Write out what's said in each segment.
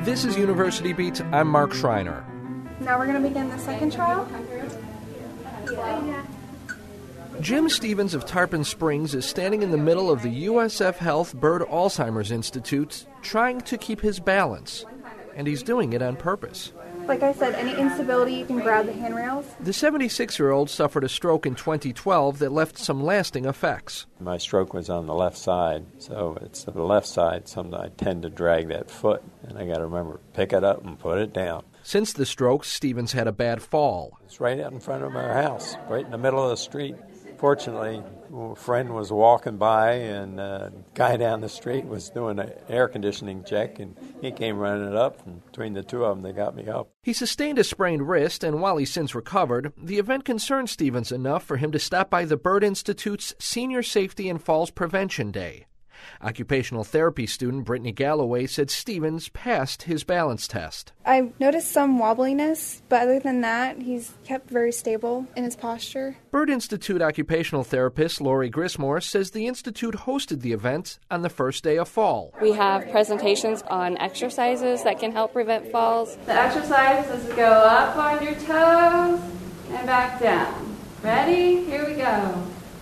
This is University Beat. I'm Mark Schreiner. Now we're going to begin the second trial. Jim Stevens of Tarpon Springs is standing in the middle of the USF Health Bird Alzheimer's Institute trying to keep his balance. And he's doing it on purpose. Like I said, any instability, you can grab the handrails. The 76-year-old suffered a stroke in 2012 that left some lasting effects. My stroke was on the left side, so it's the left side. Sometimes I tend to drag that foot, and I got to remember, pick it up and put it down. Since the stroke, Stevens had a bad fall. It's right out in front of our house, right in the middle of the street. Fortunately, a friend was walking by, and a guy down the street was doing an air conditioning check, and he came running up, and between the two of them, they got me up. He sustained a sprained wrist, and while he's since recovered, the event concerned Stevens enough for him to stop by the Bird Institute's Senior Safety and Falls Prevention Day. Occupational therapy student Brittany Galloway said Stevens passed his balance test. I noticed some wobbliness, but other than that, he's kept very stable in his posture. Bird Institute occupational therapist Lori Grismore says the Institute hosted the event on the first day of fall. We have presentations on exercises that can help prevent falls. The exercise is to go up on your toes and back down. Ready? Here we go.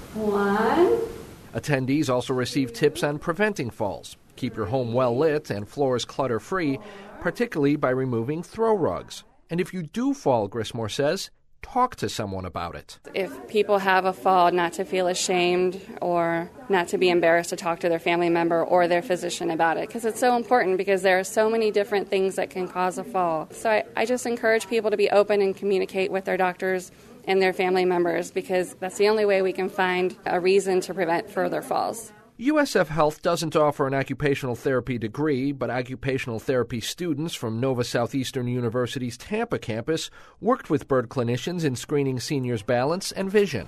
1. Attendees also receive tips on preventing falls. Keep your home well lit and floors clutter-free, particularly by removing throw rugs. And if you do fall, Grismore says, talk to someone about it. If people have a fall, not to feel ashamed or not to be embarrassed to talk to their family member or their physician about it, because it's so important, because there are so many different things that can cause a fall. So I just encourage people to be open and communicate with their doctors and their family members, because that's the only way we can find a reason to prevent further falls. USF Health doesn't offer an occupational therapy degree, but occupational therapy students from Nova Southeastern University's Tampa campus worked with bird clinicians in screening seniors' balance and vision.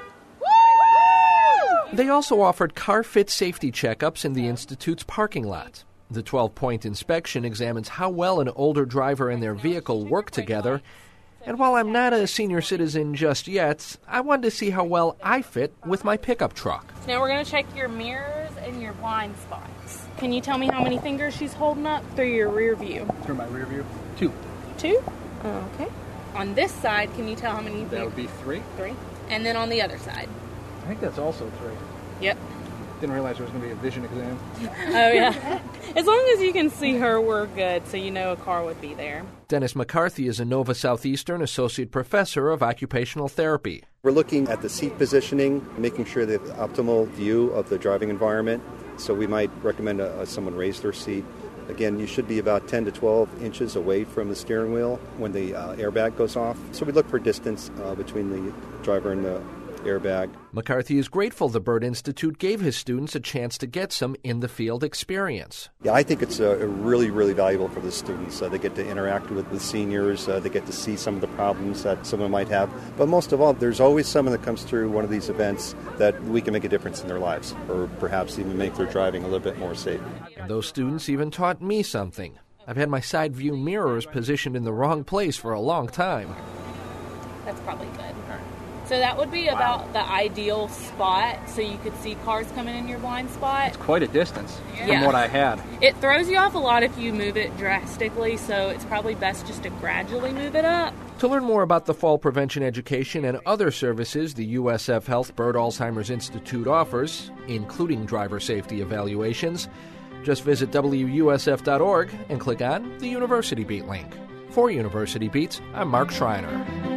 They also offered car-fit safety checkups in the Institute's parking lot. The 12-point inspection examines how well an older driver and their vehicle work together. And while I'm not a senior citizen just yet, I wanted to see how well I fit with my pickup truck. Now we're going to check your mirrors and your blind spots. Can you tell me how many fingers she's holding up through your rear view? Through my rear view? 2. 2? Okay. On this side, can you tell how many? That would be 3. 3. And then on the other side? I think that's also 3. Yep. Didn't realize there was going to be a vision exam. Oh, yeah. As long as you can see her, we're good, so you know a car would be there. Dennis McCarthy is a Nova Southeastern Associate Professor of Occupational Therapy. We're looking at the seat positioning, making sure they have the optimal view of the driving environment. So we might recommend someone raise their seat. Again, you should be about 10 to 12 inches away from the steering wheel when the airbag goes off. So we look for distance between the driver and the airbag. McCarthy is grateful the Bird Institute gave his students a chance to get some in-the-field experience. Yeah, I think it's really, really valuable for the students. They get to interact with the seniors. They get to see some of the problems that someone might have. But most of all, there's always someone that comes through one of these events that we can make a difference in their lives, or perhaps even make their driving a little bit more safe. And those students even taught me something. I've had my side view mirrors positioned in the wrong place for a long time. That's probably good. So that would be about the ideal spot, so you could see cars coming in your blind spot. It's quite a distance from what I had. It throws you off a lot if you move it drastically, so it's probably best just to gradually move it up. To learn more about the fall prevention education and other services the USF Health Bird Alzheimer's Institute offers, including driver safety evaluations, just visit WUSF.org and click on the University Beat link. For University Beat, I'm Mark Schreiner.